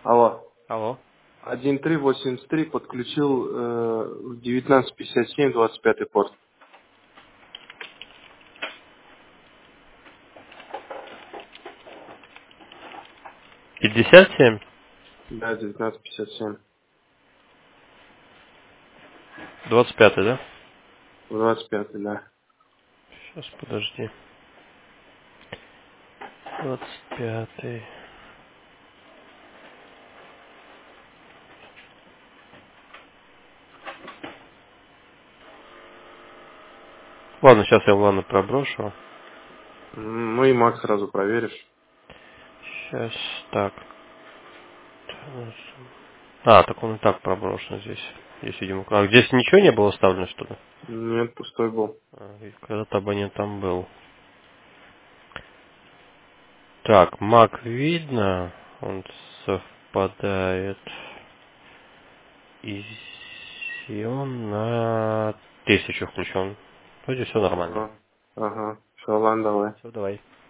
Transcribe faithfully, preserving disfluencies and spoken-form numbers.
Алло. Алло. один три восемьдесят три подключил э, в девятнадцать пятьдесят семь двадцать пятый порт. пятьдесят семь? Да, девятнадцать пятьдесят семь. двадцать пятый, да? двадцать пятый, да. Сейчас, подожди. двадцать пятый. Ладно, сейчас я Влану проброшу. М, Ну и Макс сразу проверишь. Сейчас, так. А, так он и так проброшен здесь. Здесь, видимо, а здесь ничего не было оставлено, что ли? Нет, пустой был. А, и когда-то абонент там был. Так, Мак видно, он совпадает. И он на тысячу включен. Вроде все нормально. Ага. Ага. Все, ладно, давай. Все, давай.